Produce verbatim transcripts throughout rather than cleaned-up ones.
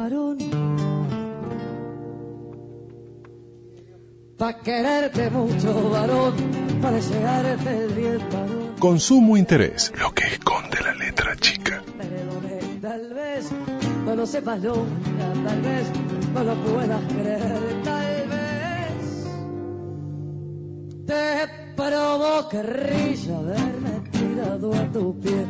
varón, pa' quererte mucho, varón, pa' desearte bien, varón. Consumo Interés, lo que esconde la letra chica. Perdone, tal vez no lo sepas nunca, tal vez no lo puedas creer, tal vez te provoque risa haberme tirado a tu pie.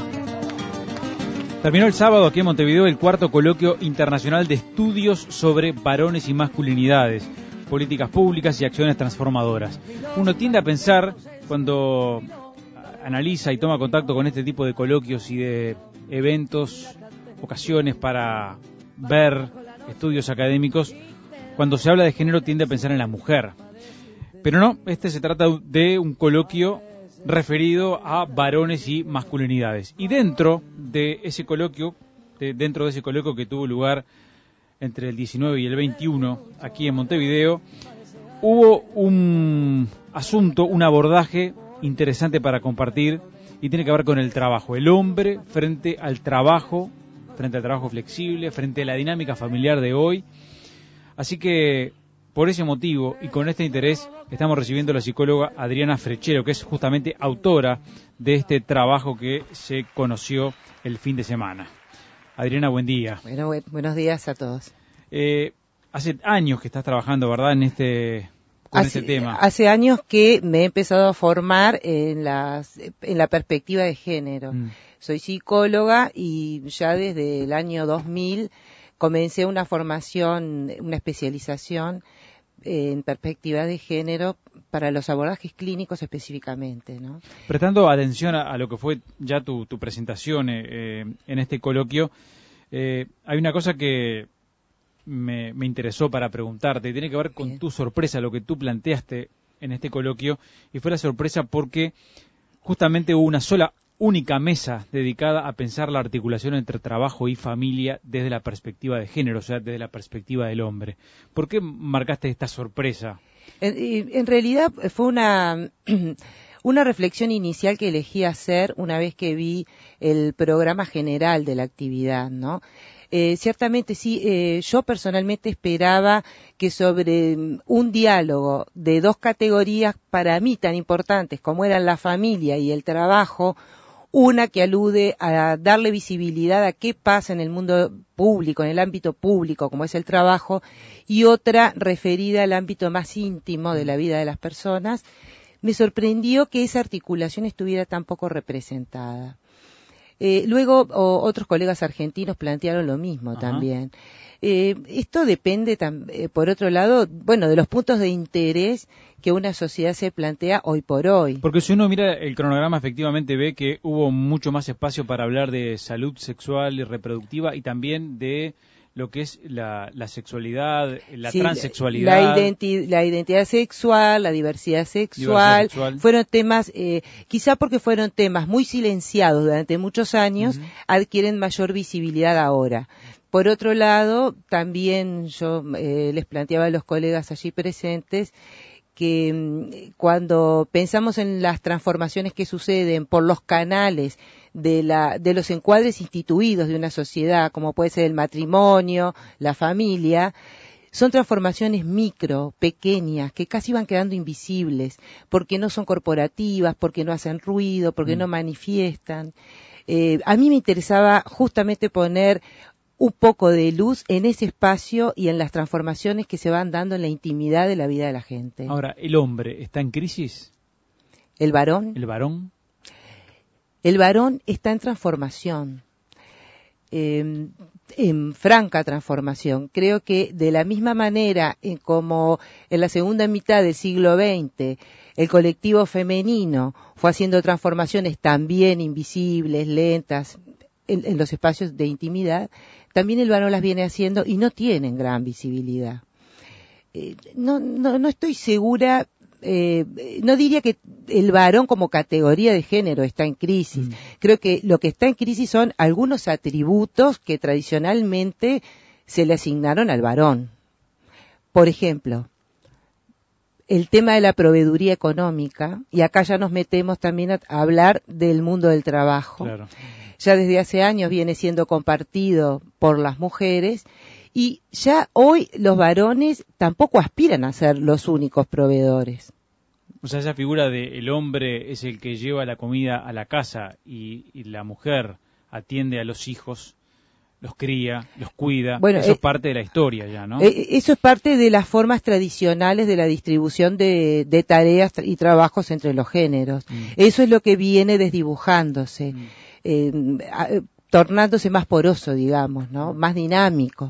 Terminó el sábado aquí en Montevideo el cuarto coloquio internacional de estudios sobre varones y masculinidades, políticas públicas y acciones transformadoras. Uno tiende a pensar, cuando analiza y toma contacto con este tipo de coloquios y de eventos, ocasiones para ver estudios académicos, cuando se habla de género tiende a pensar en la mujer. Pero no, este se trata de un coloquio referido a varones y masculinidades. Y dentro de ese coloquio, de, dentro de ese coloquio que tuvo lugar entre el diecinueve y el veintiuno, aquí en Montevideo, hubo un asunto, un abordaje interesante para compartir y tiene que ver con el trabajo. El hombre frente al trabajo, frente al trabajo flexible, frente a la dinámica familiar de hoy. Así que, por ese motivo y con este interés, estamos recibiendo a la psicóloga Adriana Frechero, que es justamente autora de este trabajo que se conoció el fin de semana. Adriana, buen día. Bueno, bu- buenos días a todos. Eh, hace años que estás trabajando, ¿verdad?, en este, con hace, este tema. Hace años que me he empezado a formar en, las, en la perspectiva de género. Mm. Soy psicóloga y ya desde el año dos mil comencé una formación, una especialización en perspectiva de género para los abordajes clínicos específicamente, ¿no? Prestando atención a, a lo que fue ya tu, tu presentación eh, en este coloquio, eh, hay una cosa que me, me interesó para preguntarte, y tiene que ver con Bien. tu sorpresa, lo que tú planteaste en este coloquio, y fue la sorpresa porque justamente hubo una sola, única mesa dedicada a pensar la articulación entre trabajo y familia desde la perspectiva de género, o sea, desde la perspectiva del hombre. ¿Por qué marcaste esta sorpresa? En, en realidad fue una, una reflexión inicial que elegí hacer una vez que vi el programa general de la actividad, ¿no? Eh, ciertamente sí, eh, yo personalmente esperaba que sobre un diálogo de dos categorías para mí tan importantes como eran la familia y el trabajo, una que alude a darle visibilidad a qué pasa en el mundo público, en el ámbito público, como es el trabajo, y otra referida al ámbito más íntimo de la vida de las personas, me sorprendió que esa articulación estuviera tan poco representada. Eh, luego o, otros colegas argentinos plantearon lo mismo Ajá. también. Eh, esto depende, tam, eh, por otro lado, bueno, de los puntos de interés que una sociedad se plantea hoy por hoy. Porque si uno mira el cronograma, efectivamente ve que hubo mucho más espacio para hablar de salud sexual y reproductiva y también de lo que es la, la sexualidad, la sí, transexualidad. La, identi- la identidad sexual, la diversidad sexual, diversidad sexual. fueron temas, eh, quizá porque fueron temas muy silenciados durante muchos años, uh-huh. adquieren mayor visibilidad ahora. Por otro lado, también yo eh, les planteaba a los colegas allí presentes que mmm, cuando pensamos en las transformaciones que suceden por los canales de la de los encuadres instituidos de una sociedad, como puede ser el matrimonio, la familia, son transformaciones micro, pequeñas, que casi van quedando invisibles, porque no son corporativas, porque no hacen ruido, porque mm. no manifiestan. Eh, a mí me interesaba justamente poner un poco de luz en ese espacio y en las transformaciones que se van dando en la intimidad de la vida de la gente. Ahora, ¿el hombre está en crisis? ¿El varón? ¿El varón? El varón está en transformación, eh, en franca transformación. Creo que de la misma manera en como en la segunda mitad del siglo veinte el colectivo femenino fue haciendo transformaciones también invisibles, lentas, en, en los espacios de intimidad, también el varón las viene haciendo y no tienen gran visibilidad. Eh, no, no, no estoy segura, eh, no diría que el varón como categoría de género está en crisis. Mm. Creo que lo que está en crisis son algunos atributos que tradicionalmente se le asignaron al varón. Por ejemplo, el tema de la proveeduría económica, y acá ya nos metemos también a, a hablar del mundo del trabajo. Claro. Ya desde hace años viene siendo compartido por las mujeres, y ya hoy los varones tampoco aspiran a ser los únicos proveedores. O sea, esa figura de el hombre es el que lleva la comida a la casa y, y la mujer atiende a los hijos, los cría, los cuida, bueno, eso eh, es parte de la historia ya, ¿no? Eh, eso es parte de las formas tradicionales de la distribución de, de tareas y trabajos entre los géneros. Mm. Eso es lo que viene desdibujándose, mm. eh, a, tornándose más poroso, digamos, ¿no? Más dinámico.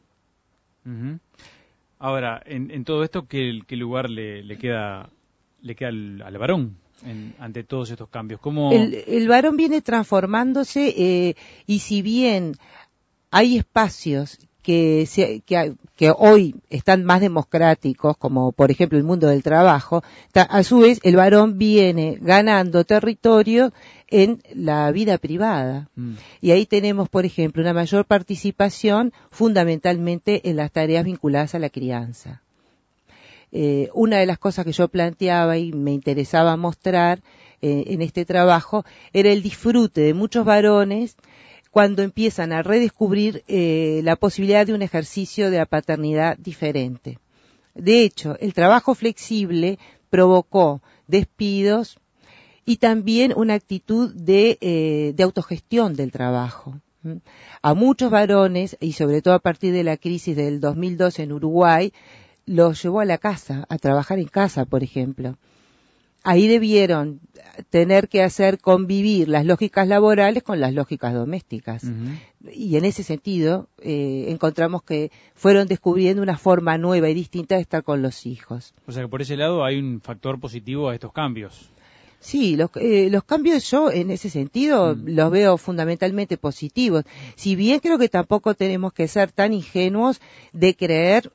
Uh-huh. Ahora, en, en todo esto, ¿qué, qué lugar le, le queda le queda al, al varón en, ante todos estos cambios? ¿Cómo... el, el varón viene transformándose eh, y si bien hay espacios que, se, que, que hoy están más democráticos, como por ejemplo el mundo del trabajo, ta, a su vez el varón viene ganando territorio en la vida privada. Mm. Y ahí tenemos, por ejemplo, una mayor participación fundamentalmente en las tareas vinculadas a la crianza. Eh, una de las cosas que yo planteaba y me interesaba mostrar eh, en este trabajo era el disfrute de muchos varones cuando empiezan a redescubrir eh, la posibilidad de un ejercicio de la paternidad diferente. De hecho, el trabajo flexible provocó despidos y también una actitud de, eh, de autogestión del trabajo. A muchos varones, y sobre todo a partir de la crisis del dos mil dos en Uruguay, los llevó a la casa, a trabajar en casa, por ejemplo. Ahí debieron tener que hacer convivir las lógicas laborales con las lógicas domésticas. Uh-huh. Y en ese sentido eh, encontramos que fueron descubriendo una forma nueva y distinta de estar con los hijos. O sea que por ese lado hay un factor positivo a estos cambios. Sí, los, eh, los cambios yo en ese sentido mm. los veo fundamentalmente positivos. Si bien creo que tampoco tenemos que ser tan ingenuos de creer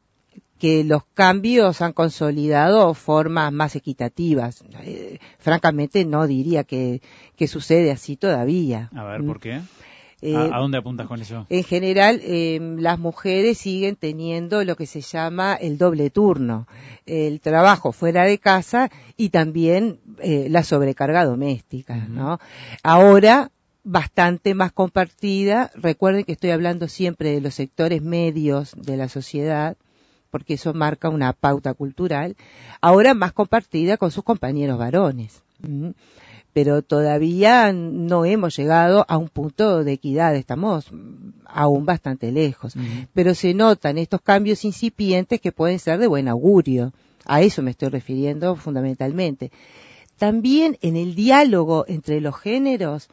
que los cambios han consolidado formas más equitativas. Eh, francamente no diría que, que sucede así todavía. A ver, ¿por qué? Eh, ¿A, ¿A dónde apuntas con eso? En general, eh, las mujeres siguen teniendo lo que se llama el doble turno, el trabajo fuera de casa y también eh, la sobrecarga doméstica, uh-huh. ¿no? Ahora, bastante más compartida. Recuerden que estoy hablando siempre de los sectores medios de la sociedad, porque eso marca una pauta cultural, ahora más compartida con sus compañeros varones. ¿Mm? Pero todavía no hemos llegado a un punto de equidad, estamos aún bastante lejos. Uh-huh. Pero se notan estos cambios incipientes que pueden ser de buen augurio. A eso me estoy refiriendo fundamentalmente. También en el diálogo entre los géneros,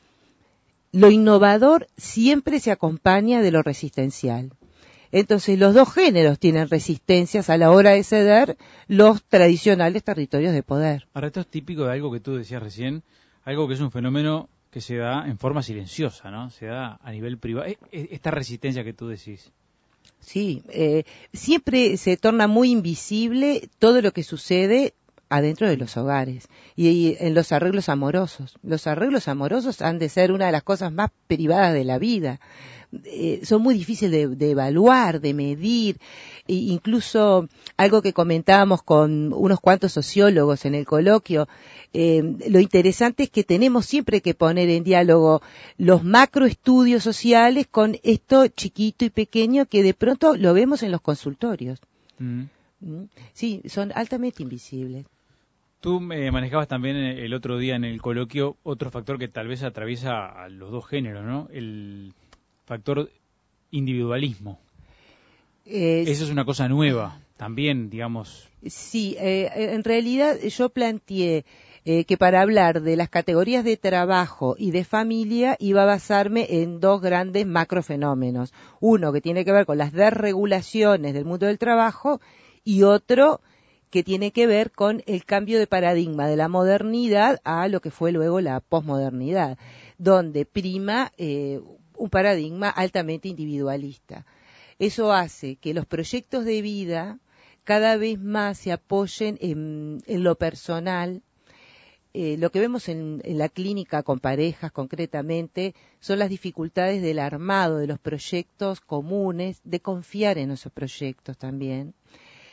lo innovador siempre se acompaña de lo resistencial. Entonces, los dos géneros tienen resistencias a la hora de ceder los tradicionales territorios de poder. Ahora, esto es típico de algo que tú decías recién, algo que es un fenómeno que se da en forma silenciosa, ¿no? Se da a nivel privado. Esta resistencia que tú decís. Sí, eh, siempre se torna muy invisible todo lo que sucede adentro de los hogares y, y en los arreglos amorosos. Los arreglos amorosos han de ser una de las cosas más privadas de la vida. Eh, son muy difíciles de, de evaluar, de medir, e incluso algo que comentábamos con unos cuantos sociólogos en el coloquio, eh, lo interesante es que tenemos siempre que poner en diálogo los macroestudios sociales con esto chiquito y pequeño que de pronto lo vemos en los consultorios. Mm. ¿Mm? Sí, son altamente invisibles. Tú eh, manejabas también el otro día en el coloquio otro factor que tal vez atraviesa a los dos géneros, ¿no? El factor individualismo. Eh, Eso es una cosa nueva, también, digamos. Sí, eh, en realidad yo planteé eh, que para hablar de las categorías de trabajo y de familia iba a basarme en dos grandes macrofenómenos. Uno que tiene que ver con las desregulaciones del mundo del trabajo y otro que tiene que ver con el cambio de paradigma de la modernidad a lo que fue luego la posmodernidad, donde prima eh, un paradigma altamente individualista. Eso hace que los proyectos de vida cada vez más se apoyen en, en lo personal. Eh, lo que vemos en, en la clínica con parejas concretamente son las dificultades del armado de los proyectos comunes, de confiar en esos proyectos también.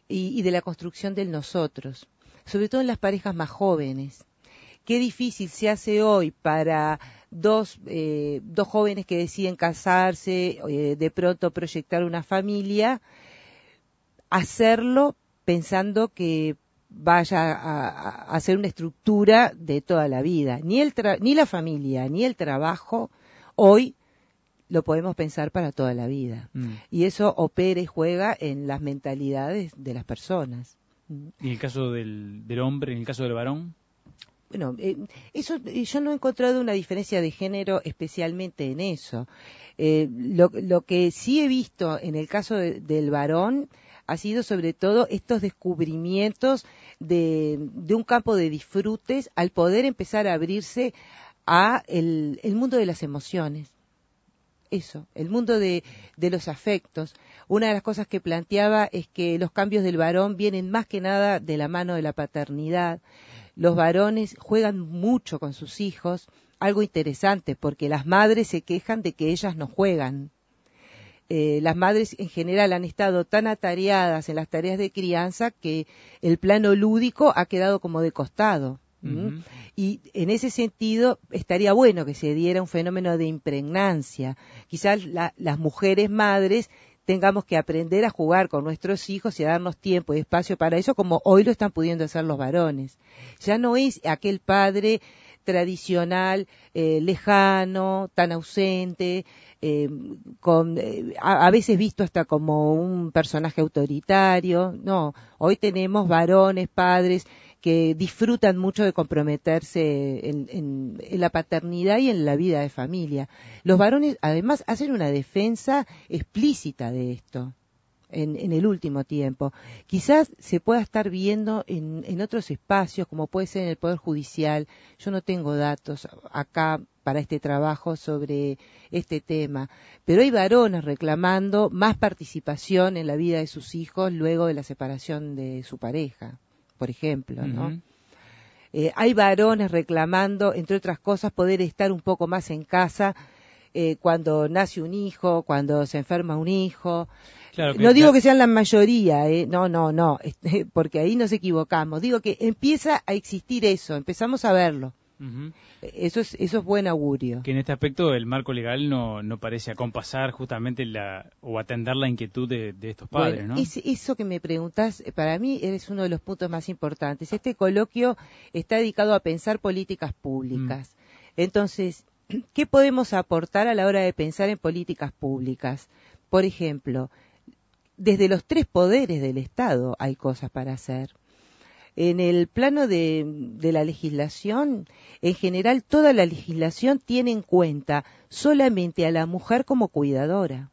y, y de la construcción del nosotros, sobre todo en las parejas más jóvenes. Qué difícil se hace hoy para dos, eh, dos jóvenes que deciden casarse, eh, de pronto proyectar una familia, hacerlo pensando que vaya a, a ser una estructura de toda la vida. Ni, el tra- ni la familia, ni el trabajo, hoy lo podemos pensar para toda la vida. Mm. Y eso opera y juega en las mentalidades de las personas. ¿Y en el caso del, del hombre, en el caso del varón? Bueno, eh, eso yo no he encontrado una diferencia de género especialmente en eso. Eh, lo, lo que sí he visto en el caso de, del varón ha sido sobre todo estos descubrimientos de, de un campo de disfrutes al poder empezar a abrirse a el, el mundo de las emociones. Eso, el mundo de, de los afectos. Una de las cosas que planteaba es que los cambios del varón vienen más que nada de la mano de la paternidad. Los varones juegan mucho con sus hijos, algo interesante, porque las madres se quejan de que ellas no juegan. Eh, las madres en general han estado tan atareadas en las tareas de crianza que el plano lúdico ha quedado como de costado. Uh-huh. Y en ese sentido estaría bueno que se diera un fenómeno de impregnancia. Quizás la, las mujeres madres tengamos que aprender a jugar con nuestros hijos y a darnos tiempo y espacio para eso, como hoy lo están pudiendo hacer los varones. Ya no es aquel padre tradicional, eh, lejano, tan ausente, eh, con eh, a, a veces visto hasta como un personaje autoritario. No, hoy tenemos varones, padres que disfrutan mucho de comprometerse en, en, en la paternidad y en la vida de familia. Los varones, además, hacen una defensa explícita de esto en, en el último tiempo. Quizás se pueda estar viendo en, en otros espacios, como puede ser en el Poder Judicial. Yo no tengo datos acá para este trabajo sobre este tema, pero hay varones reclamando más participación en la vida de sus hijos luego de la separación de su pareja, por ejemplo, ¿no? Uh-huh. Eh, hay varones reclamando, entre otras cosas, poder estar un poco más en casa eh, cuando nace un hijo, cuando se enferma un hijo. Claro que no digo que sean la mayoría, eh, no, no, no, este, porque ahí nos equivocamos. Digo que empieza a existir eso, empezamos a verlo. Uh-huh. Eso es eso es buen augurio. Que en este aspecto el marco legal no no parece acompasar justamente la o atender la inquietud de, de estos padres, bueno, ¿no? Es, eso que me preguntás, para mí es uno de los puntos más importantes. Este coloquio está dedicado a pensar políticas públicas. Mm. Entonces, ¿qué podemos aportar a la hora de pensar en políticas públicas? Por ejemplo, desde los tres poderes del Estado hay cosas para hacer. En el plano de, de la legislación, en general toda la legislación tiene en cuenta solamente a la mujer como cuidadora.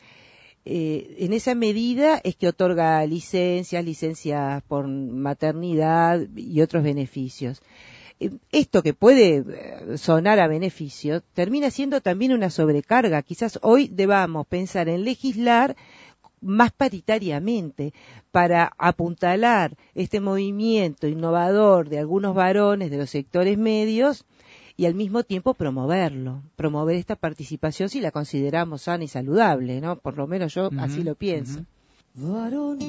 Eh, en esa medida es que otorga licencias, licencias por maternidad y otros beneficios. Eh, esto que puede sonar a beneficio termina siendo también una sobrecarga. Quizás hoy debamos pensar en legislar más paritariamente para apuntalar este movimiento innovador de algunos varones de los sectores medios y al mismo tiempo promoverlo, promover esta participación si la consideramos sana y saludable, ¿no? Por lo menos yo uh-huh, así lo pienso. Uh-huh. Varón,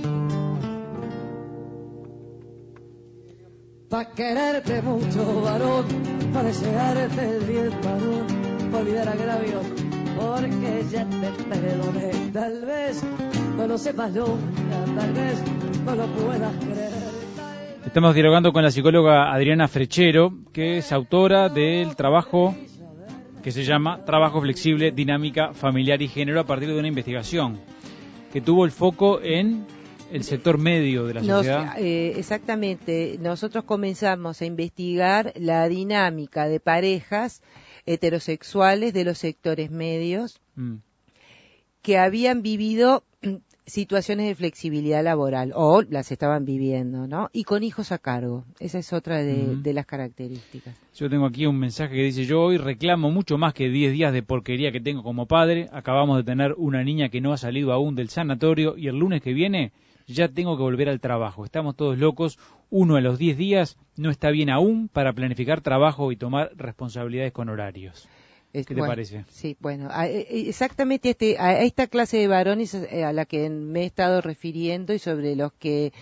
pa' quererte mucho, varón, pa' desearte el bien, varón, pa' olvidar agravios, porque ya te perdoné. Tal vez no lo sepas nunca, tal vez no lo puedas creer. Estamos dialogando con la psicóloga Adriana Frechero, que es autora del trabajo que se llama Trabajo Flexible, Dinámica Familiar y Género, a partir de una investigación que tuvo el foco en el sector medio de la sociedad. Nos, eh, exactamente. Nosotros comenzamos a investigar la dinámica de parejas heterosexuales de los sectores medios mm. que habían vivido situaciones de flexibilidad laboral o las estaban viviendo, ¿no? Y con hijos a cargo. Esa es otra de, uh-huh. de las características. Yo tengo aquí un mensaje que dice: yo hoy reclamo mucho más que diez días de porquería que tengo como padre. Acabamos de tener una niña que no ha salido aún del sanatorio y el lunes que viene ya tengo que volver al trabajo. Estamos todos locos. Uno de los diez días no está bien aún para planificar trabajo y tomar responsabilidades con horarios. ¿Qué te bueno, parece? Sí, bueno, a, exactamente este, a esta clase de varones a la que me he estado refiriendo y sobre los que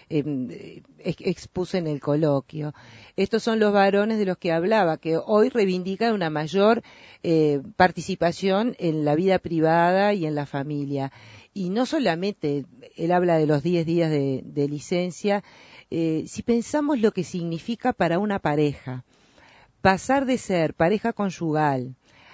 eh, expuse en el coloquio. Estos son los varones de los que hablaba, que hoy reivindican una mayor eh, participación en la vida privada y en la familia. Y no solamente, él habla de los diez días de, de licencia, eh, si pensamos lo que significa para una pareja, pasar de ser pareja conyugal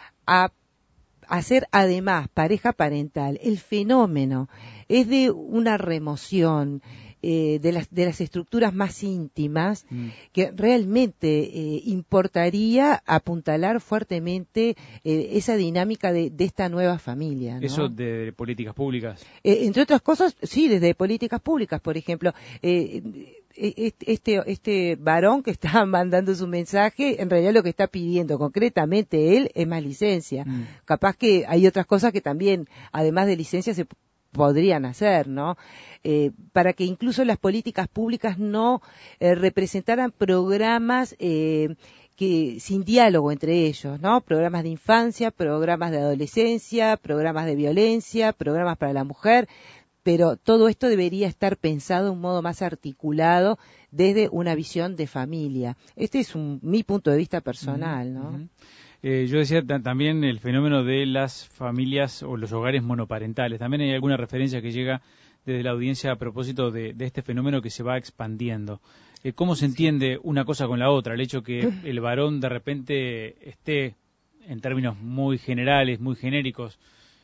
a hacer además pareja parental, el fenómeno es de una remoción eh, de las de las estructuras más íntimas mm. que realmente eh, importaría apuntalar fuertemente eh, esa dinámica de, de esta nueva familia, ¿no? Eso de, de políticas públicas. Eh, entre otras cosas, sí, desde políticas públicas, por ejemplo. Eh, Este, este varón que está mandando su mensaje, en realidad lo que está pidiendo concretamente él es más licencia. Mm. Capaz que hay otras cosas que también, además de licencia, se podrían hacer, ¿no? Eh, para que incluso las políticas públicas no eh, representaran programas eh, que sin diálogo entre ellos, ¿no? Programas de infancia, programas de adolescencia, programas de violencia, programas para la mujer. Pero todo esto debería estar pensado de un modo más articulado desde una visión de familia. Este es un, mi punto de vista personal, ¿no? Uh-huh. Eh, yo decía t- también el fenómeno de las familias o los hogares monoparentales. También hay alguna referencia que llega desde la audiencia a propósito de, de este fenómeno que se va expandiendo. Eh, ¿Cómo se entiende una cosa con la otra? El hecho que el varón de repente esté, en términos muy generales, muy genéricos,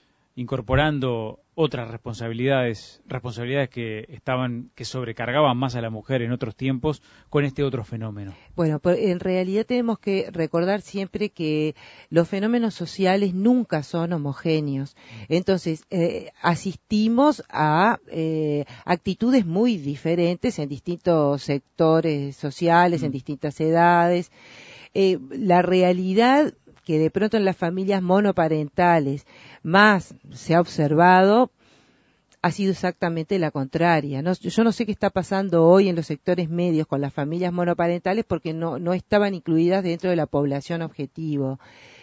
incorporando otras responsabilidades, responsabilidades que estaban, que sobrecargaban más a la mujer en otros tiempos con este otro fenómeno. Bueno, en realidad tenemos que recordar siempre que los fenómenos sociales nunca son homogéneos. Entonces, eh, asistimos a eh, actitudes muy diferentes en distintos sectores sociales, mm. en distintas edades. Eh, la realidad que de pronto en las familias monoparentales más se ha observado ha sido exactamente la contraria, ¿no? Yo no sé qué está pasando hoy en los sectores medios con las familias monoparentales porque no, no estaban incluidas dentro de la población objetivo.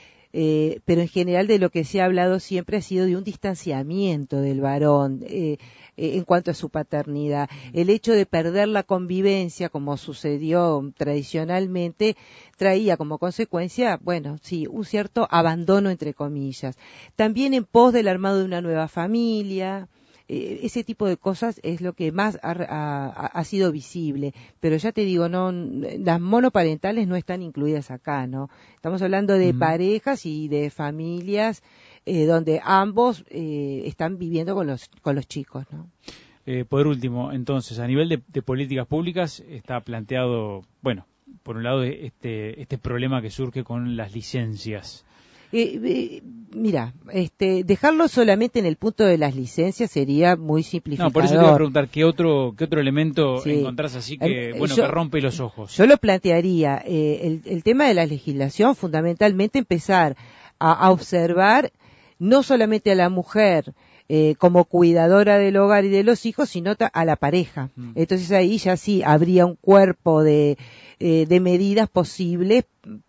Eh, pero en general de lo que se ha hablado siempre ha sido de un distanciamiento del varón eh, eh, en cuanto a su paternidad. El hecho de perder la convivencia, como sucedió tradicionalmente, traía como consecuencia, bueno, sí, un cierto abandono entre comillas. También en pos del armado de una nueva familia. Eh, ese tipo de cosas es lo que más ha, ha, ha sido visible, pero ya te digo, no, las monoparentales no están incluidas acá, ¿no? Estamos hablando de mm. parejas y de familias eh, donde ambos eh, están viviendo con los con los chicos, ¿no? Eh, por último, entonces, a nivel de, de políticas públicas está planteado, bueno, por un lado este este problema que surge con las licencias. Eh, eh, mira, este, dejarlo solamente en el punto de las licencias sería muy simplificador. No, por eso te iba a preguntar, ¿qué otro, qué otro elemento sí. encontrás así que, eh, bueno, yo, que rompe los ojos? Yo lo plantearía, eh, el, el tema de la legislación, fundamentalmente empezar a, a observar no solamente a la mujer eh, como cuidadora del hogar y de los hijos, sino a la pareja. Mm. Entonces ahí ya sí habría un cuerpo de, eh, de medidas posibles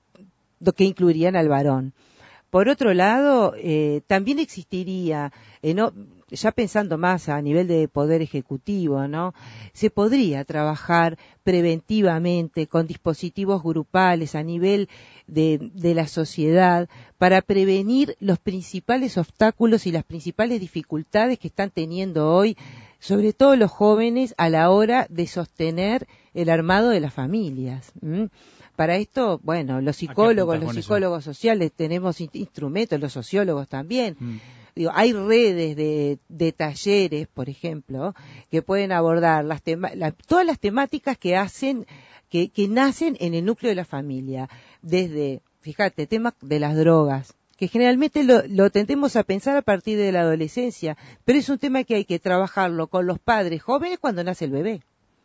que incluirían al varón. Por otro lado, eh, también existiría, eh, no, ya pensando más a nivel de poder ejecutivo, ¿no? Se podría trabajar preventivamente con dispositivos grupales a nivel de, de la sociedad para prevenir los principales obstáculos y las principales dificultades que están teniendo hoy, sobre todo los jóvenes, a la hora de sostener el armado de las familias. ¿Mm? Para esto, bueno, los psicólogos, los psicólogos eso? sociales tenemos instrumentos, los sociólogos también. Mm. Digo, hay redes de, de talleres, por ejemplo, que pueden abordar las tema, la, todas las temáticas que hacen, que, que nacen en el núcleo de la familia. Desde, fíjate, temas de las drogas, que generalmente lo, lo tendemos a pensar a partir de la adolescencia, pero es un tema que hay que trabajarlo con los padres jóvenes cuando nace el bebé.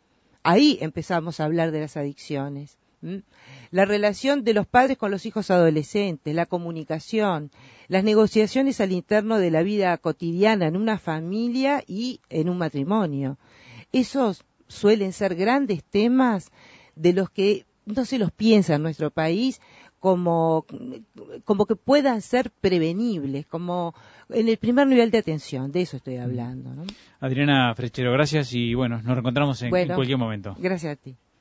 Ahí empezamos a hablar de las adicciones. La relación de los padres con los hijos adolescentes, la comunicación, las negociaciones al interno de la vida cotidiana en una familia y en un matrimonio. Esos suelen ser grandes temas de los que no se los piensa en nuestro país como, como que puedan ser prevenibles, como en el primer nivel de atención, de eso estoy hablando, ¿no? Adriana Frechero, gracias y bueno, nos reencontramos en, Bueno, en cualquier momento. Gracias a ti.